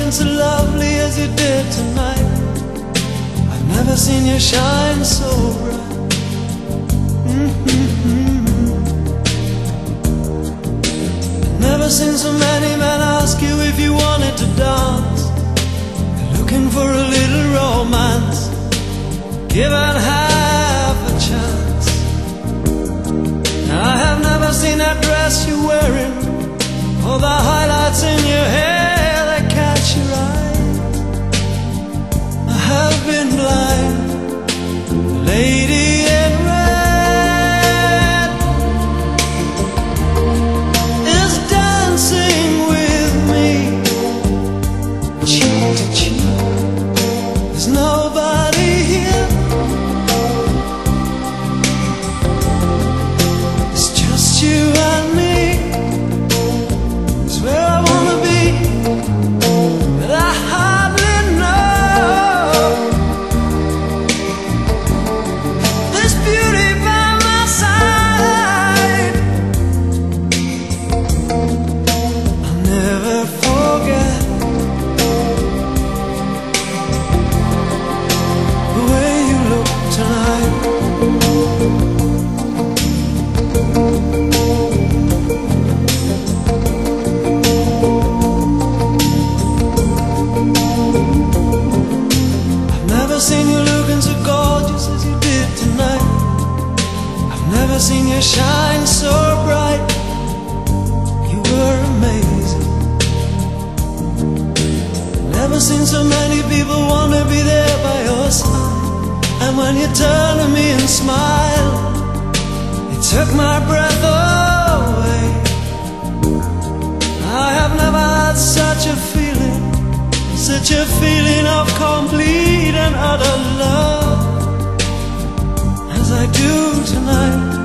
looking so lovely as you did tonight. I've never seen you shine so bright. I've never seen so many men ask you if you wanted to dance. You're looking for a little romance, give it half a chance. I have never seen that dress you're wearing, or the highlights in your hair that catch your eye. I have been blind. The lady in red is dancing with me, cheek to cheek. There's nobody here, it's just you and me. It's where I wanna be, but I hardly know. This beauty by my side, I'll never forget the way you look tonight. I've never seen you looking so gorgeous as you did tonight. I've never seen you shine so bright. You were amazing. Never seen so many people want to be there by your side. And when you turn to me and smile, it took my breath away. I have never had such a feeling, such a feeling of complete and utter love as I do tonight.